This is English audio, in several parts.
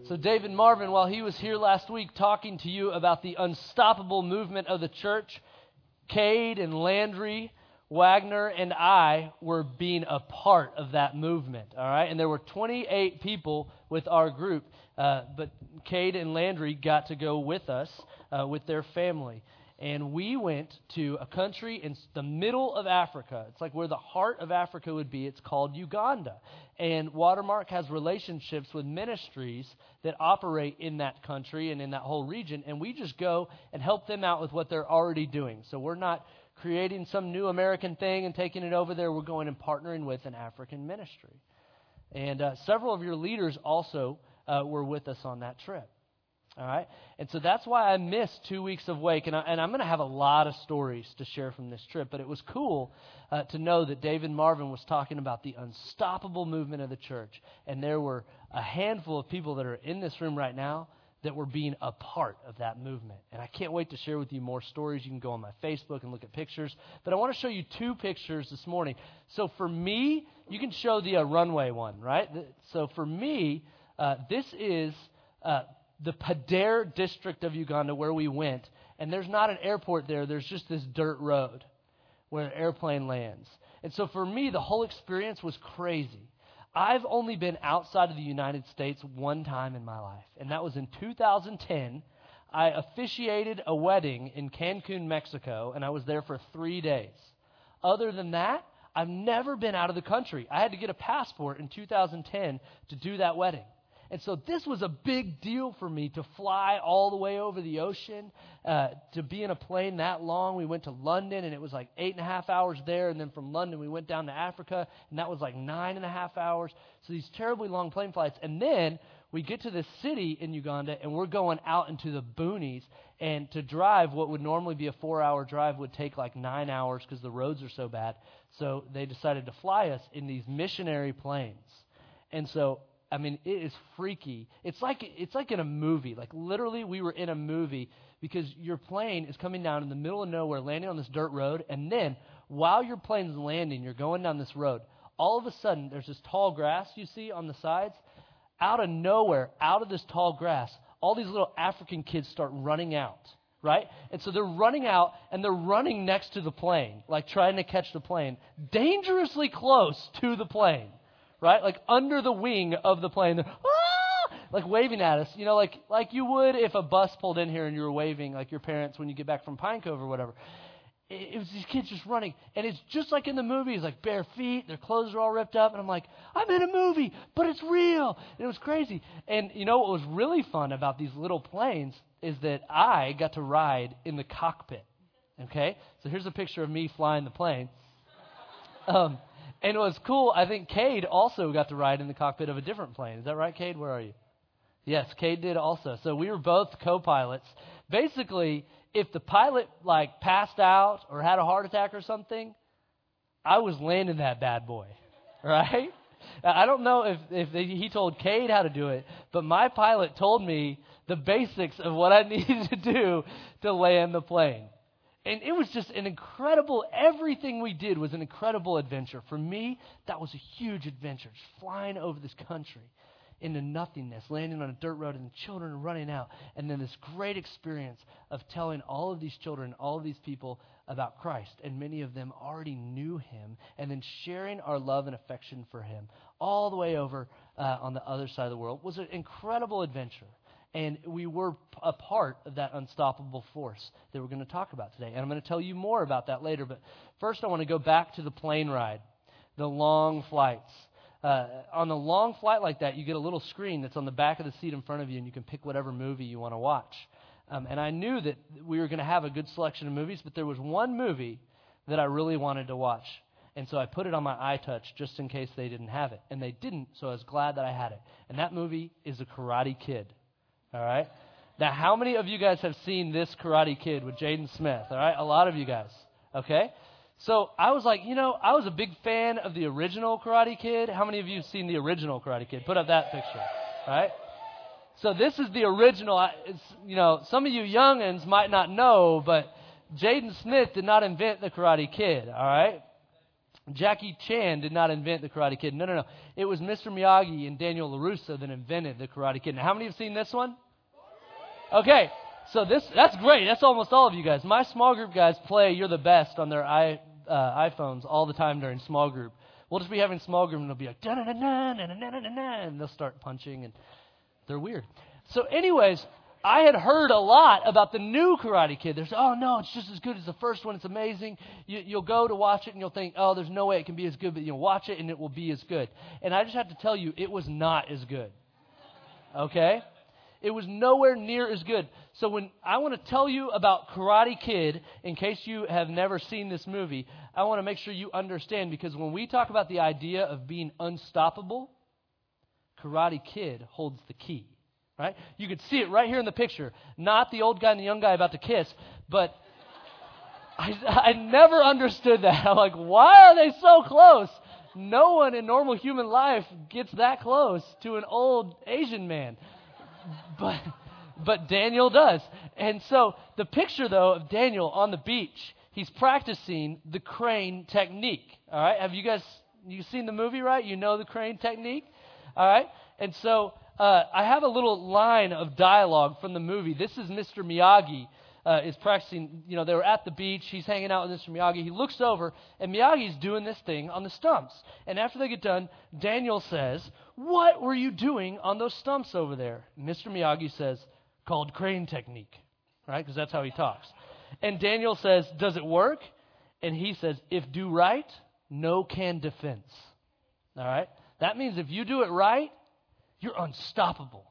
So David Marvin, while he was here last week talking to you about the unstoppable movement of the church, Cade and Landry, Wagner, and I were being a part of that movement, all right? And there were 28 people with our group, but Cade and Landry got to go with us, with their family. And we went to a country in the middle of Africa. It's like where the heart of Africa would be. It's called Uganda. And Watermark has relationships with ministries that operate in that country and in that whole region. And we just go and help them out with what they're already doing. So we're not creating some new American thing and taking it over there. We're going and partnering with an African ministry. And several of your leaders also were with us on that trip. All right, and so that's why I missed 2 weeks of Wake, and I'm going to have a lot of stories to share from this trip, but it was cool to know that David Marvin was talking about the unstoppable movement of the church, and there were a handful of people that are in this room right now that were being a part of that movement, and I can't wait to share with you more stories. You can go on my Facebook and look at pictures, but I want to show you two pictures this morning. So for me, you can show the runway one, right? So for me, this is the Padere district of Uganda where we went, and there's not an airport there. There's just this dirt road where an airplane lands. And so for me, the whole experience was crazy. I've only been outside of the United States one time in my life, and that was in 2010. I officiated a wedding in Cancun, Mexico, and I was there for 3 days. Other than that, I've never been out of the country. I had to get a passport in 2010 to do that wedding. And so this was a big deal for me to fly all the way over the ocean, to be in a plane that long. We went to London, and it was like 8.5 hours there. And then from London, we went down to Africa, and that was like 9.5 hours. So these terribly long plane flights. And then we get to this city in Uganda, and we're going out into the boonies. And to drive what would normally be a 4-hour drive would take like 9 hours because the roads are so bad. So they decided to fly us in these missionary planes. And so I mean, it is freaky. It's like in a movie. Like literally, we were in a movie because your plane is coming down in the middle of nowhere, landing on this dirt road, and then while your plane's landing, you're going down this road. All of a sudden, there's this tall grass you see on the sides. Out of nowhere, out of this tall grass, all these little African kids start running out, right? And so they're running out, and they're running next to the plane, like trying to catch the plane, dangerously close to the plane. Right? Like under the wing of the plane. They're, like waving at us. You know, like you would if a bus pulled in here and you were waving, like your parents when you get back from Pine Cove or whatever. It was these kids just running. And it's just like in the movies, like bare feet, their clothes are all ripped up. And I'm like, I'm in a movie, but it's real. And it was crazy. And you know what was really fun about these little planes is that I got to ride in the cockpit. Okay? So here's a picture of me flying the plane. And it was cool. I think Cade also got to ride in the cockpit of a different plane. Is that right, Cade? Where are you? Yes, Cade did also. So we were both co-pilots. Basically, if the pilot like passed out or had a heart attack or something, I was landing that bad boy, right? I don't know if he told Cade how to do it, but my pilot told me the basics of what I needed to do to land the plane. And it was just everything we did was an incredible adventure. For me, that was a huge adventure, just flying over this country into nothingness, landing on a dirt road, and the children are running out. And then this great experience of telling all of these children, all of these people about Christ. And many of them already knew him, and then sharing our love and affection for him all the way over on the other side of the world was an incredible adventure. And we were a part of that unstoppable force that we're going to talk about today. And I'm going to tell you more about that later. But first I want to go back to the plane ride, the long flights. On a long flight like that, you get a little screen that's on the back of the seat in front of you, and you can pick whatever movie you want to watch. And I knew that we were going to have a good selection of movies, but there was one movie that I really wanted to watch. And so I put it on my iTouch just in case they didn't have it. And they didn't, so I was glad that I had it. And that movie is The Karate Kid. All right. Now, how many of you guys have seen this Karate Kid with Jaden Smith? All right. A lot of you guys. Okay. So I was like, I was a big fan of the original Karate Kid. How many of you have seen the original Karate Kid? Put up that picture. All right. So this is the original. Some of you youngins might not know, but Jaden Smith did not invent the Karate Kid. All right. Jackie Chan did not invent the Karate Kid. No. It was Mr. Miyagi and Daniel LaRusso that invented the Karate Kid. Now, how many have seen this one? Okay, so that's great. That's almost all of you guys. My small group guys play You're the Best on their iPhones all the time during small group. We'll just be having small group, and they'll be like, da-na-na-na, na-na-na-na-na, and they'll start punching, and they're weird. So anyways, I had heard a lot about the new Karate Kid. There's, oh, no, it's just as good as the first one. It's amazing. You'll go to watch it, and you'll think, oh, there's no way it can be as good, but you'll watch it, and it will be as good. And I just have to tell you, it was not as good. Okay? It was nowhere near as good. So when I want to tell you about Karate Kid, in case you have never seen this movie, I want to make sure you understand, because when we talk about the idea of being unstoppable, Karate Kid holds the key, right? You could see it right here in the picture. Not the old guy and the young guy about to kiss, but I never understood that. I'm like, why are they so close? No one in normal human life gets that close to an old Asian man. But Daniel does. And so the picture, though, of Daniel on the beach, he's practicing the crane technique. All right? Have you seen the movie, right? You know the crane technique? All right? And so I have a little line of dialogue from the movie. This is Mr. Miyagi is practicing. You know, they were at the beach. He's hanging out with Mr. Miyagi. He looks over, and Miyagi's doing this thing on the stumps. And after they get done, Daniel says, "What were you doing on those stumps over there?" Mr. Miyagi says, "Called crane technique," right? Because that's how he talks. And Daniel says, "Does it work?" And he says, "If do right, no can defense." All right? That means if you do it right, you're unstoppable.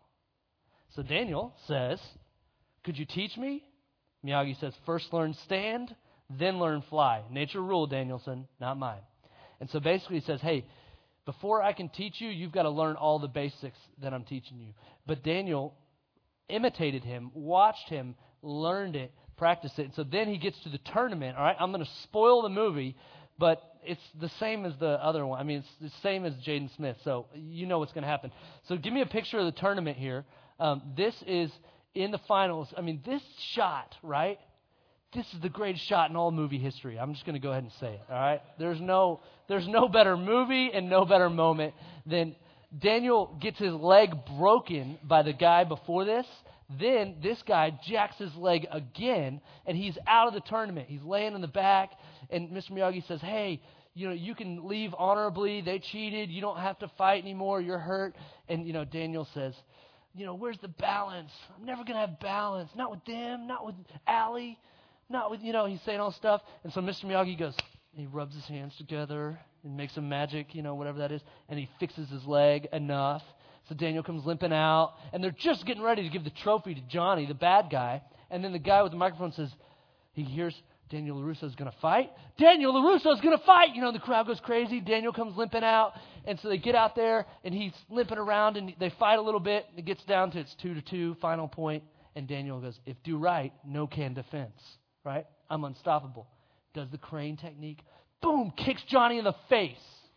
So Daniel says, "Could you teach me?" Miyagi says, "First learn stand, then learn fly." Nature rule, Danielson, not mine. And so basically he says, hey, before I can teach you, you've got to learn all the basics that I'm teaching you. But Daniel imitated him, watched him, learned it, practiced it. And so then he gets to the tournament. All right, I'm going to spoil the movie, but it's the same as the other one. I mean, it's the same as Jaden Smith, so you know what's going to happen. So give me a picture of the tournament here. This is in the finals. I mean, this shot, right? This is the greatest shot in all movie history. I'm just going to go ahead and say it, all right? There's no better movie and no better moment than Daniel gets his leg broken by the guy before this. Then this guy jacks his leg again, and he's out of the tournament. He's laying in the back, and Mr. Miyagi says, hey, you can leave honorably. They cheated. You don't have to fight anymore. You're hurt. And, Daniel says, where's the balance? I'm never going to have balance. Not with them, not with Allie, not with, he's saying all stuff. And so Mr. Miyagi goes, he rubs his hands together and makes some magic, whatever that is, and he fixes his leg enough. So Daniel comes limping out, and they're just getting ready to give the trophy to Johnny, the bad guy. And then the guy with the microphone says, he hears Daniel LaRusso is going to fight. Daniel LaRusso is going to fight. The crowd goes crazy. Daniel comes limping out. And so they get out there, and he's limping around, and they fight a little bit. It gets down to it's 2-2, final point. And Daniel goes, if do right, no can defense. Right? I'm unstoppable. Does the crane technique. Boom, kicks Johnny in the face.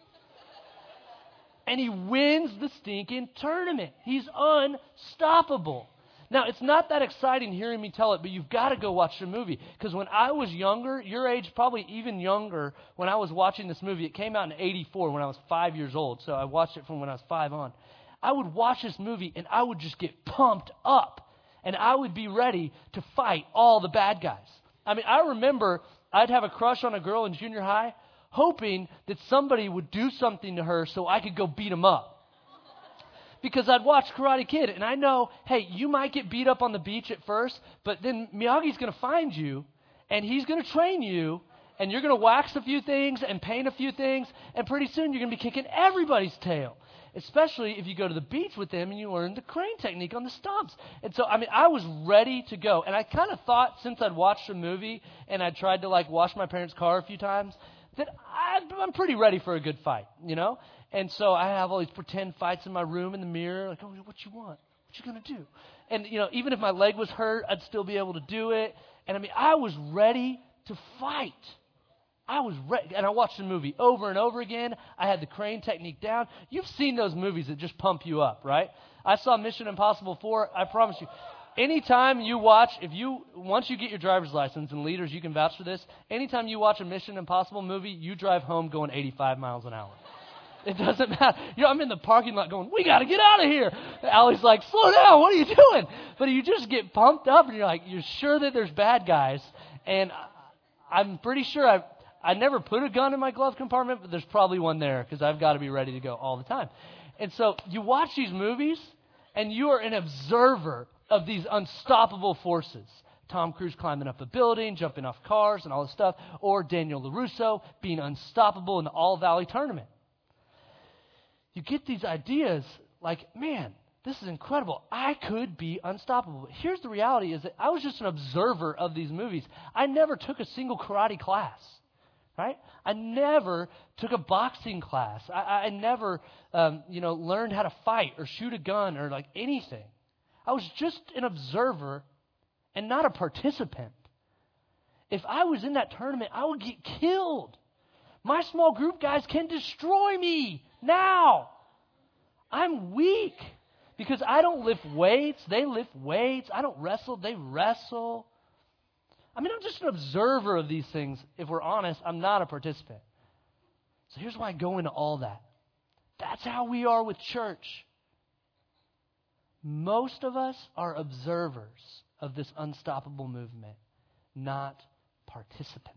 And he wins the stinking tournament. He's unstoppable. Now, it's not that exciting hearing me tell it, but you've got to go watch the movie. Because when I was younger, your age, probably even younger, when I was watching this movie, it came out in 1984 when I was 5 years old. So I watched it from when I was 5 on. I would watch this movie, and I would just get pumped up. And I would be ready to fight all the bad guys. I mean, I remember I'd have a crush on a girl in junior high, hoping that somebody would do something to her so I could go beat them up. Because I'd watch Karate Kid, and I know, hey, you might get beat up on the beach at first, but then Miyagi's going to find you, and he's going to train you, and you're going to wax a few things and paint a few things, and pretty soon you're going to be kicking everybody's tail, especially if you go to the beach with them and you learn the crane technique on the stumps. And so, I was ready to go, and I kind of thought since I'd watched the movie and I tried to, wash my parents' car a few times, that I'm pretty ready for a good fight, And so I have all these pretend fights in my room in the mirror, like, oh, what you want? What you going to do? And, even if my leg was hurt, I'd still be able to do it. And, I was ready to fight. I was ready. And I watched the movie over and over again. I had the crane technique down. You've seen those movies that just pump you up, right? I saw Mission Impossible 4. I promise you, anytime you once you get your driver's license, and leaders, you can vouch for this, anytime you watch a Mission Impossible movie, you drive home going 85 miles an hour. It doesn't matter. I'm in the parking lot going, we got to get out of here. Allie's like, slow down, what are you doing? But you just get pumped up, and you're sure that there's bad guys. And I'm pretty sure I never put a gun in my glove compartment, but there's probably one there because I've got to be ready to go all the time. And so you watch these movies, and you are an observer of these unstoppable forces. Tom Cruise climbing up a building, jumping off cars, and all this stuff. Or Daniel LaRusso being unstoppable in the All Valley tournament. You get these ideas like, man, this is incredible. I could be unstoppable. Here's the reality is that I was just an observer of these movies. I never took a single karate class, right? I never took a boxing class. I never, learned how to fight or shoot a gun or like anything. I was just an observer and not a participant. If I was in that tournament, I would get killed. My small group guys can destroy me now. I'm weak because I don't lift weights. They lift weights. I don't wrestle. They wrestle. I'm just an observer of these things. If we're honest, I'm not a participant. So here's why I go into all that. That's how we are with church. Most of us are observers of this unstoppable movement, not participants.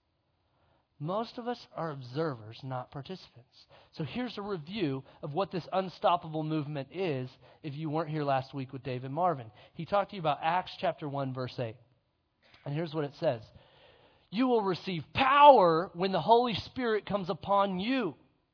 Most of us are observers, not participants. So here's a review of what this unstoppable movement is if you weren't here last week with David Marvin. He talked to you about Acts chapter 1, verse 8. And here's what it says. You will receive power when the Holy Spirit comes upon you.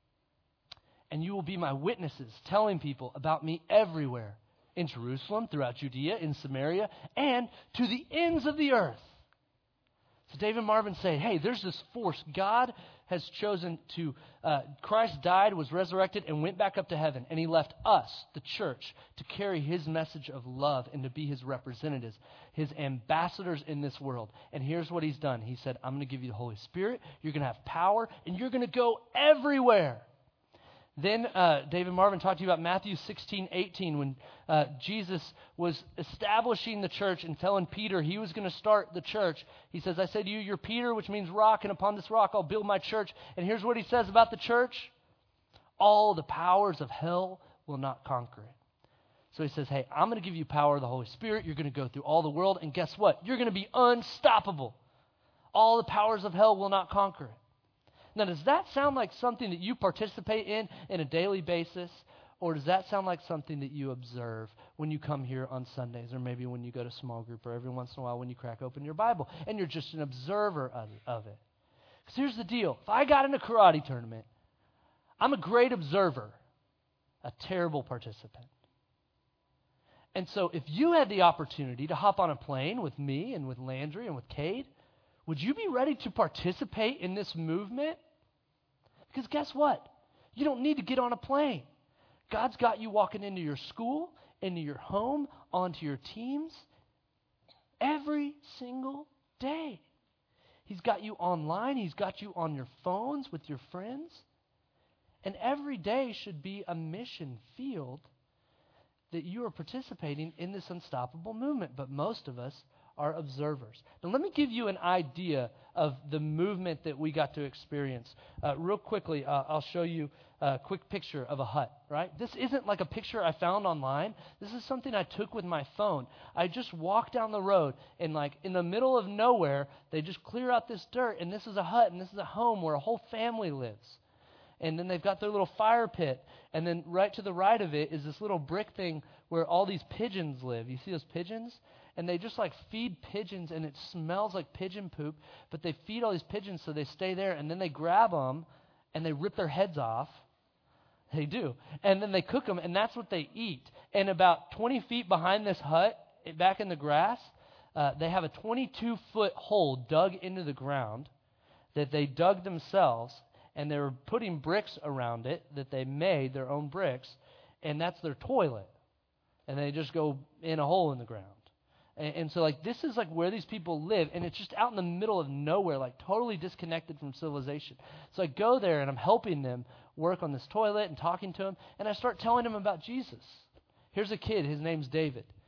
And you will be my witnesses, telling people about me everywhere. In Jerusalem, throughout Judea, in Samaria, and to the ends of the earth. So David Marvin saying, hey, there's this force. God has chosen to, Christ died, was resurrected, and went back up to heaven. And he left us, the church, to carry his message of love and to be his representatives, his ambassadors in this world. And here's what he's done. He said, I'm going to give you the Holy Spirit. You're going to have power, and you're going to go everywhere. Then David Marvin talked to you about Matthew 16:18 when Jesus was establishing the church and telling Peter he was going to start the church. He says, I say to you, you're Peter, which means rock, and upon this rock I'll build my church. And here's what he says about the church. All the powers of hell will not conquer it. So he says, hey, I'm going to give you power of the Holy Spirit. You're going to go through all the world, and guess what? You're going to be unstoppable. All the powers of hell will not conquer it. Now, does that sound like something that you participate in a daily basis? Or does that sound like something that you observe when you come here on Sundays, or maybe when you go to small group, or every once in a while when you crack open your Bible, and you're just an observer of it? Because here's the deal. If I got in a karate tournament, I'm a great observer, a terrible participant. And so if you had the opportunity to hop on a plane with me and with Landry and with Cade, would you be ready to participate in this movement? Because guess what? You don't need to get on a plane. God's got you walking into your school, into your home, onto your teams every single day. He's got you online. He's got you on your phones with your friends. And every day should be a mission field that you are participating in this unstoppable movement. But most of us are observers. Now let me give you an idea of the movement that we got to experience. Real quickly, I'll show you a quick picture of a hut, right? This isn't like a picture I found online. This is something I took with my phone. I just walked down the road, and like in the middle of nowhere, they just clear out this dirt, and this is a hut, and this is a home where a whole family lives. And then they've got their little fire pit, and then right to the right of it is this little brick thing where all these pigeons live. You see those pigeons? And they just like feed pigeons, and it smells like pigeon poop, but they feed all these pigeons so they stay there, and then they grab them, and they rip their heads off. They do. And then they cook them, and that's what they eat. And about 20 feet behind this hut, back in the grass, they have a 22-foot hole dug into the ground that they dug themselves, and they were putting bricks around it that they made, their own bricks, and that's their toilet. And they just go in a hole in the ground. And so, like, this is, like, where these people live, and it's just out in the middle of nowhere, like, totally disconnected from civilization. So I go there, and I'm helping them work on this toilet and talking to them, and I start telling them about Jesus. Here's a kid. His name's David.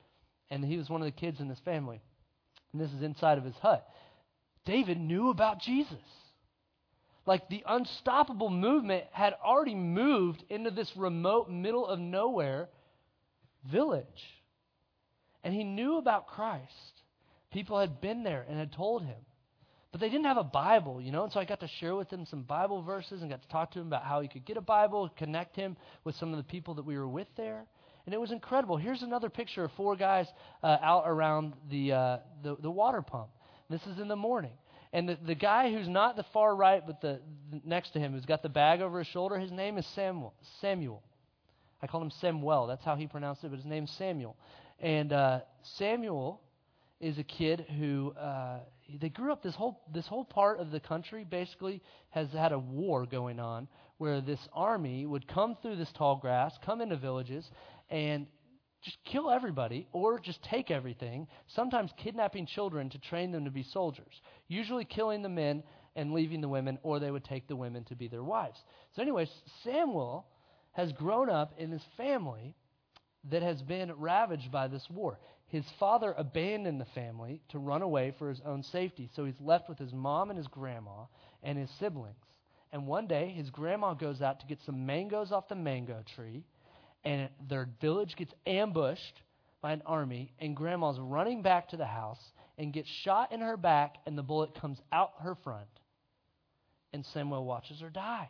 And he was one of the kids in this family. And this is inside of his hut. David knew about Jesus. Like the unstoppable movement had already moved into this remote, middle of nowhere village. And he knew about Christ. People had been there and had told him. But they didn't have a Bible, and so I got to share with him some Bible verses and got to talk to him about how he could get a Bible, connect him with some of the people that we were with there. And it was incredible. Here's another picture of 4 guys out around the water pump. This is in the morning. And the guy who's not the far right, but the next to him, who's got the bag over his shoulder, his name is Samuel. I call him Samuel. That's how he pronounced it, but his name's Samuel. And Samuel is a kid who they grew up. This whole part of the country basically has had a war going on where this army would come through this tall grass, come into villages, and just kill everybody or just take everything, sometimes kidnapping children to train them to be soldiers, usually killing the men and leaving the women, or they would take the women to be their wives. So anyways, Samuel has grown up in this family that has been ravaged by this war. His father abandoned the family to run away for his own safety, so he's left with his mom and his grandma and his siblings. And one day, his grandma goes out to get some mangoes off the mango tree, and their village gets ambushed by an army, and grandma's running back to the house and gets shot in her back, and the bullet comes out her front. And Samuel watches her die.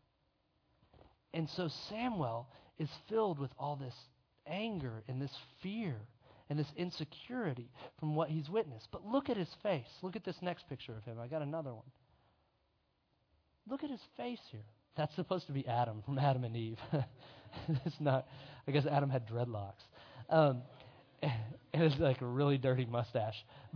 And so Samuel is filled with all this anger and this fear and this insecurity from what he's witnessed. But look at his face. Look at this next picture of him. I got another one. Look at his face here. That's supposed to be Adam from Adam and Eve. It's not. I guess Adam had dreadlocks. And it's like a really dirty mustache.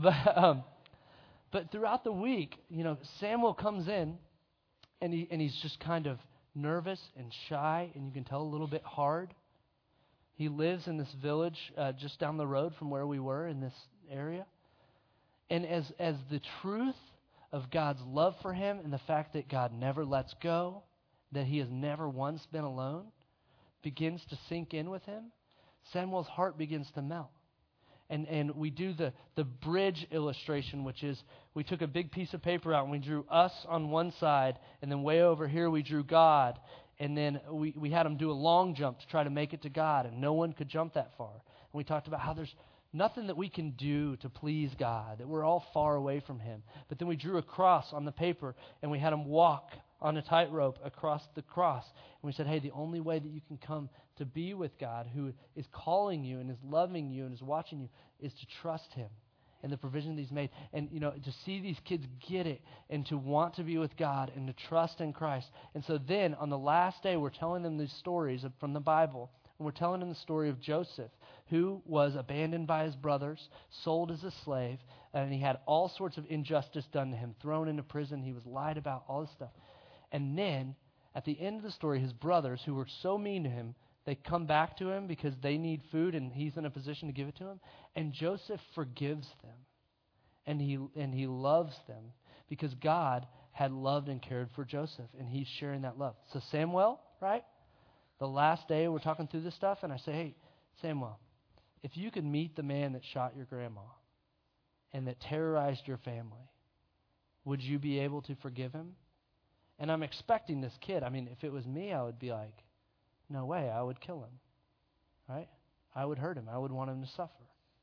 But throughout the week, Samuel comes in, and he's just kind of nervous and shy, and you can tell a little bit hard. He lives in this village just down the road from where we were in this area. And as the truth of God's love for him and the fact that God never lets go, that he has never once been alone, begins to sink in with him, Samuel's heart begins to melt. And we do the bridge illustration, which is we took a big piece of paper out and we drew us on one side, and then way over here we drew God, and then we had him do a long jump to try to make it to God, and no one could jump that far. And we talked about how there's nothing that we can do to please God, that we're all far away from him. But then we drew a cross on the paper, and we had him walk on a tightrope across the cross. And we said, hey, the only way that you can come to be with God, who is calling you and is loving you and is watching you, is to trust him and the provision that he's made. And, to see these kids get it and to want to be with God and to trust in Christ. And so then on the last day, we're telling them these stories from the Bible. And we're telling them the story of Joseph, who was abandoned by his brothers, sold as a slave, and he had all sorts of injustice done to him, thrown into prison. He was lied about, all this stuff. And then, at the end of the story, his brothers, who were so mean to him, they come back to him because they need food and he's in a position to give it to them. And Joseph forgives them. And he loves them because God had loved and cared for Joseph, and he's sharing that love. So Samuel, right? The last day we're talking through this stuff, and I say, hey, Samuel, if you could meet the man that shot your grandma and that terrorized your family, would you be able to forgive him? And I'm expecting this kid. I mean, if it was me, I would be like, no way, I would kill him, right? I would hurt him. I would want him to suffer.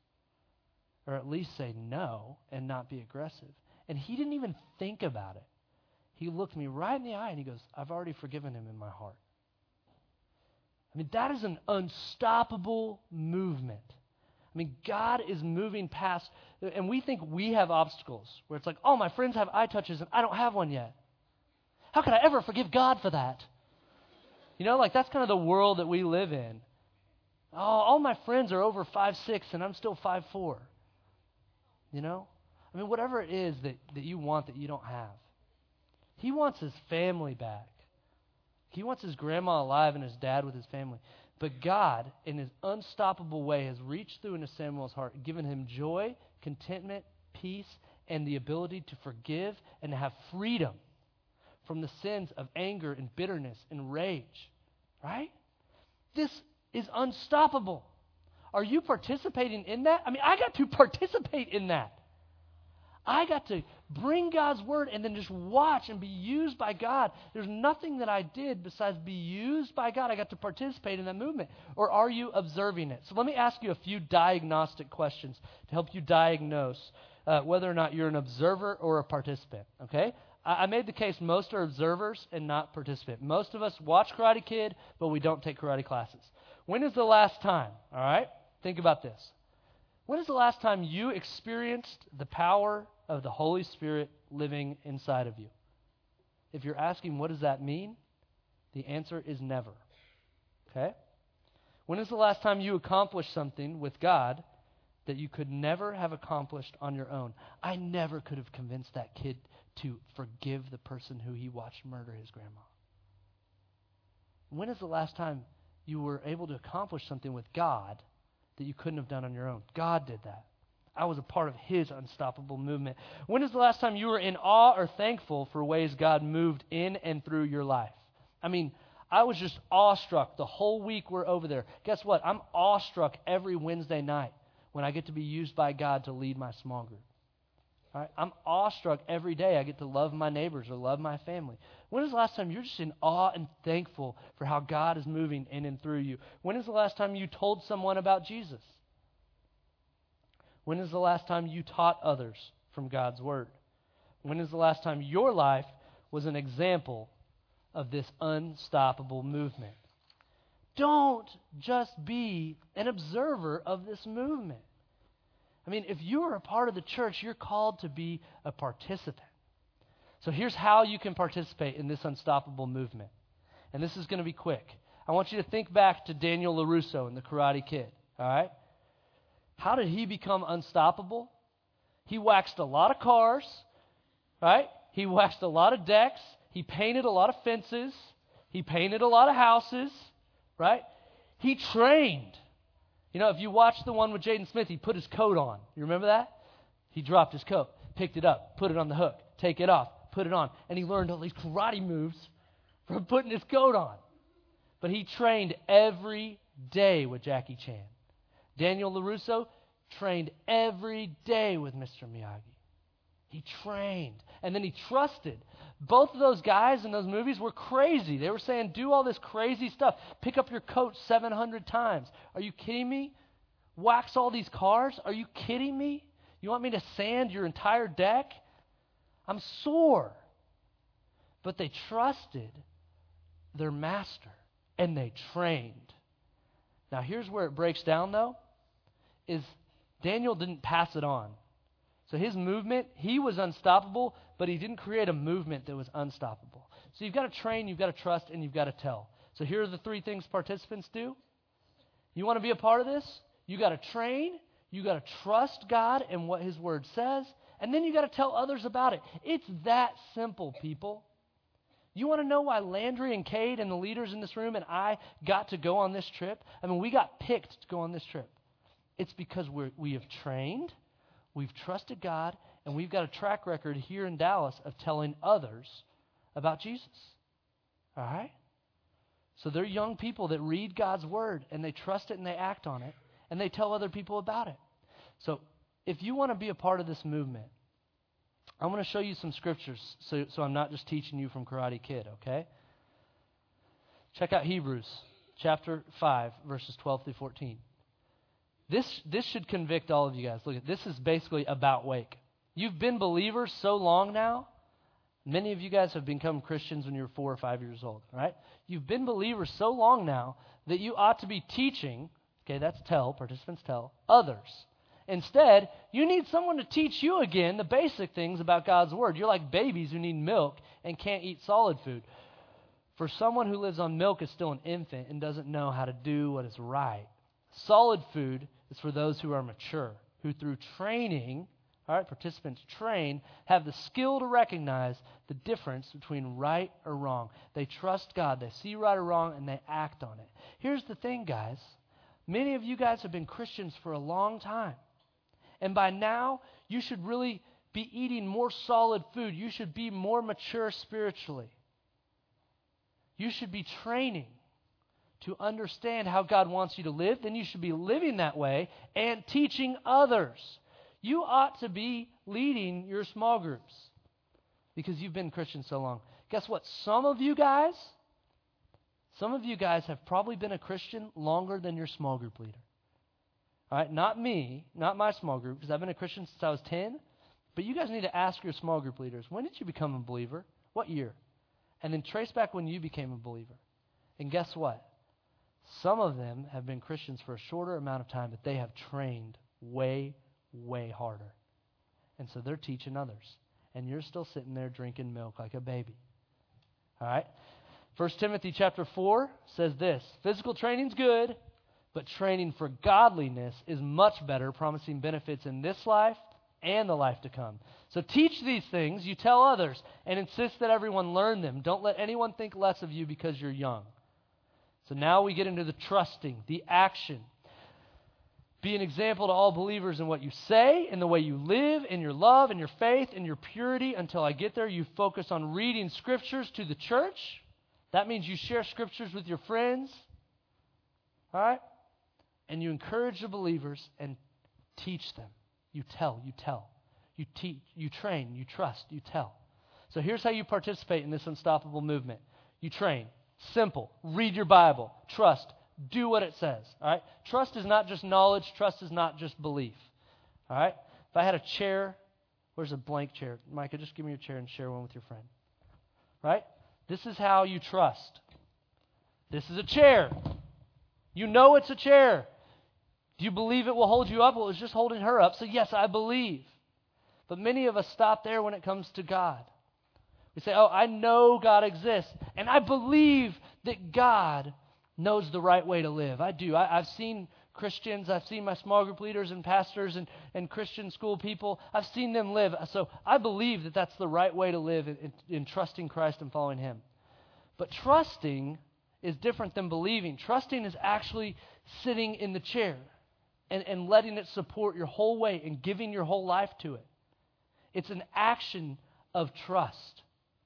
Or at least say no and not be aggressive. And he didn't even think about it. He looked me right in the eye and he goes, I've already forgiven him in my heart. I mean, that is an unstoppable movement. I mean, God is moving past, and we think we have obstacles where it's like, oh, my friends have eye touches and I don't have one yet. How could I ever forgive God for that? That's kind of the world that we live in. Oh, all my friends are over 5'6", and I'm still 5'4". I mean, whatever it is that you want that you don't have. He wants his family back. He wants his grandma alive and his dad with his family. But God, in his unstoppable way, has reached through into Samuel's heart, given him joy, contentment, peace, and the ability to forgive and to have freedom from the sins of anger and bitterness and rage, right? This is unstoppable. Are you participating in that? I mean, I got to participate in that. I got to bring God's word and then just watch and be used by God. There's nothing that I did besides be used by God. I got to participate in that movement. Or are you observing it? So let me ask you a few diagnostic questions to help you diagnose whether or not you're an observer or a participant, okay? I made the case most are observers and not participant. Most of us watch Karate Kid, but we don't take karate classes. When is the last time, all right? Think about this. When is the last time you experienced the power of the Holy Spirit living inside of you? If you're asking what does that mean, the answer is never. Okay? When is the last time you accomplished something with God that you could never have accomplished on your own? I never could have convinced that kid to forgive the person who he watched murder his grandma. When is the last time you were able to accomplish something with God that you couldn't have done on your own? God did that. I was a part of his unstoppable movement. When is the last time you were in awe or thankful for ways God moved in and through your life? I mean, I was just awestruck the whole week we're over there. Guess what? I'm awestruck every Wednesday night when I get to be used by God to lead my small group. All right? I'm awestruck every day I get to love my neighbors or love my family. When is the last time you're just in awe and thankful for how God is moving in and through you? When is the last time you told someone about Jesus? When is the last time you taught others from God's Word? When is the last time your life was an example of this unstoppable movement? Don't just be an observer of this movement. I mean, if you are a part of the church, you're called to be a participant. So here's how you can participate in this unstoppable movement. And this is going to be quick. I want you to think back to Daniel LaRusso in The Karate Kid, all right? How did he become unstoppable? He waxed a lot of cars, right? He waxed a lot of decks. He painted a lot of fences. He painted a lot of houses, right? He trained. You know, if you watch the one with Jaden Smith, he put his coat on. You remember that? He dropped his coat, picked it up, put it on the hook, take it off, put it on. And he learned all these karate moves from putting his coat on. But he trained every day with Jackie Chan. Daniel LaRusso trained every day with Mr. Miyagi. He trained. And then he trusted. Both of those guys in those movies were crazy. They were saying, do all this crazy stuff. Pick up your coat 700 times. Are you kidding me? Wax all these cars? Are you kidding me? You want me to sand your entire deck? I'm sore. But they trusted their master. And they trained. Now here's where it breaks down though, is Daniel didn't pass it on. So his movement, he was unstoppable, but he didn't create a movement that was unstoppable. So you've got to train, you've got to trust, and you've got to tell. So here are the three things participants do. You want to be a part of this? You got to train, you got to trust God and what his word says, and then you got to tell others about it. It's that simple, people. You want to know why Landry and Cade and the leaders in this room and I got to go on this trip? I mean, we got picked to go on this trip. It's because we have trained, we've trusted God, and we've got a track record here in Dallas of telling others about Jesus. All right? So they're young people that read God's word, and they trust it, and they act on it, and they tell other people about it. So if you want to be a part of this movement, I'm going to show you some scriptures so I'm not just teaching you from Karate Kid, okay? Check out Hebrews chapter 5, verses 12 through 14. This should convict all of you guys. Look, this is basically about Wake. You've been believers so long now. Many of you guys have become Christians when you were 4 or 5 years old, right? You've been believers so long now that you ought to be teaching, okay, that's tell, participants tell, others. Instead, you need someone to teach you again the basic things about God's word. You're like babies who need milk and can't eat solid food. For someone who lives on milk is still an infant and doesn't know how to do what is right. Solid food is for those who are mature, who through training, all right, participants train, have the skill to recognize the difference between right or wrong. They trust God, they see right or wrong, and they act on it. Here's the thing, guys. Many of you guys have been Christians for a long time. And by now, you should really be eating more solid food. You should be more mature spiritually. You should be training to understand how God wants you to live, then you should be living that way and teaching others. You ought to be leading your small groups because you've been Christian so long. Guess what? Some of you guys have probably been a Christian longer than your small group leader. All right, not me, not my small group, because I've been a Christian since I was 10. But you guys need to ask your small group leaders, when did you become a believer? What year? And then trace back when you became a believer. And guess what? Some of them have been Christians for a shorter amount of time, but they have trained way, way harder. And so they're teaching others. And you're still sitting there drinking milk like a baby. All right? 1 Timothy chapter 4 says this, physical training's good, but training for godliness is much better, promising benefits in this life and the life to come. So teach these things, you tell others, and insist that everyone learn them. Don't let anyone think less of you because you're young. So now we get into the trusting, the action. Be an example to all believers in what you say, in the way you live, in your love, in your faith, in your purity. Until I get there, you focus on reading scriptures to the church. That means you share scriptures with your friends. All right? And you encourage the believers and teach them. You tell. You teach, you train, you trust, you tell. So here's how you participate in this unstoppable movement. You train. Simple. Read your Bible. Trust. Do what it says. All right? Trust is not just knowledge. Trust is not just belief. All right? If I had a chair, where's a blank chair? Micah, just give me your chair and share one with your friend. Right? This is how you trust. This is a chair. You know it's a chair. Do you believe it will hold you up? Well, it was just holding her up. So yes, I believe. But many of us stop there when it comes to God. We say, oh, I know God exists. And I believe that God knows the right way to live. I do. I've seen Christians. I've seen my small group leaders and pastors and Christian school people. I've seen them live. So I believe that that's the right way to live in trusting Christ and following Him. But trusting is different than believing. Trusting is actually sitting in the chair and letting it support your whole way and giving your whole life to it. It's an action of trust.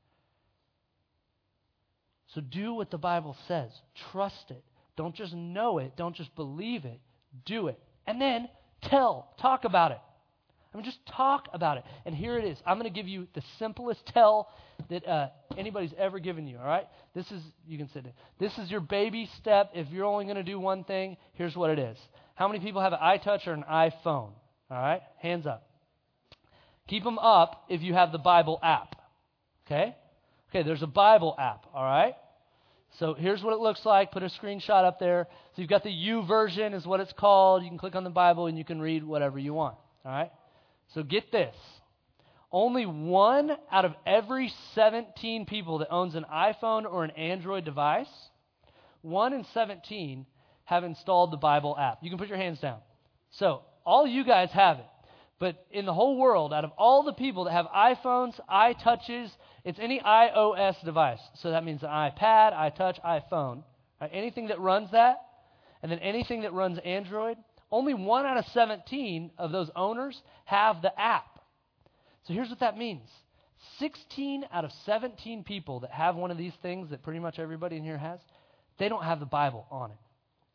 So do what the Bible says. Trust it. Don't just know it. Don't just believe it. Do it. And then talk about it. I mean, just talk about it. And here it is. I'm going to give you the simplest tell that anybody's ever given you, all right? You can sit in. This is your baby step. If you're only going to do one thing, here's what it is. How many people have an iTouch or an iPhone? All right? Hands up. Keep them up if you have the Bible app. Okay? Okay, there's a Bible app, all right? So here's what it looks like. Put a screenshot up there. So you've got the U version is what it's called. You can click on the Bible and you can read whatever you want, all right? So get this. Only 1 out of every 17 people that owns an iPhone or an Android device, 1 in 17 have installed the Bible app. You can put your hands down. So all you guys have it. But in the whole world, out of all the people that have iPhones, iTouches, it's any iOS device. So that means an iPad, iTouch, iPhone. Right? Anything that runs that, and then anything that runs Android, only 1 out of 17 of those owners have the app. So here's what that means. 16 out of 17 people that have one of these things that pretty much everybody in here has, they don't have the Bible on it.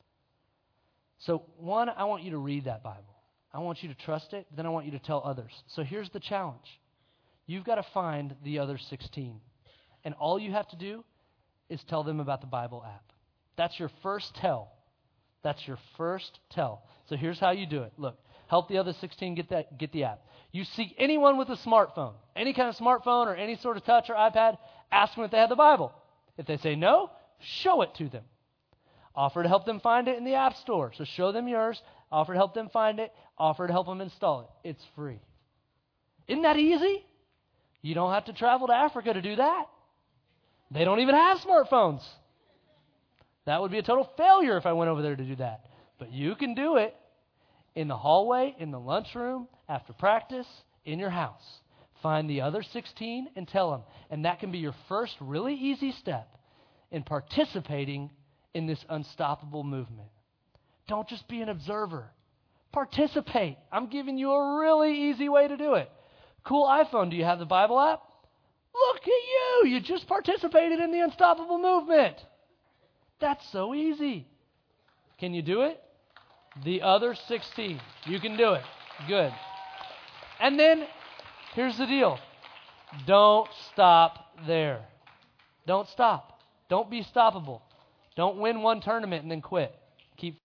So one, I want you to read that Bible. I want you to trust it, then I want you to tell others. So here's the challenge. You've got to find the other 16. And all you have to do is tell them about the Bible app. That's your first tell. That's your first tell. So here's how you do it. Look, help the other 16 get the app. You seek anyone with a smartphone, any kind of smartphone or any sort of touch or iPad, ask them if they have the Bible. If they say no, show it to them. Offer to help them find it in the App Store. So show them yours. Offer to help them find it. Offer to help them install it. It's free. Isn't that easy? You don't have to travel to Africa to do that. They don't even have smartphones. That would be a total failure if I went over there to do that. But you can do it in the hallway, in the lunchroom, after practice, in your house. Find the other 16 and tell them. And that can be your first really easy step in participating in this unstoppable movement. Don't just be an observer. Participate. I'm giving you a really easy way to do it. Cool iPhone. Do you have the Bible app? Look at you. You just participated in the unstoppable movement. That's so easy. Can you do it? The other 16. You can do it. Good. And then, here's the deal. Don't stop there. Don't stop. Don't be stoppable. Don't win one tournament and then quit. Keep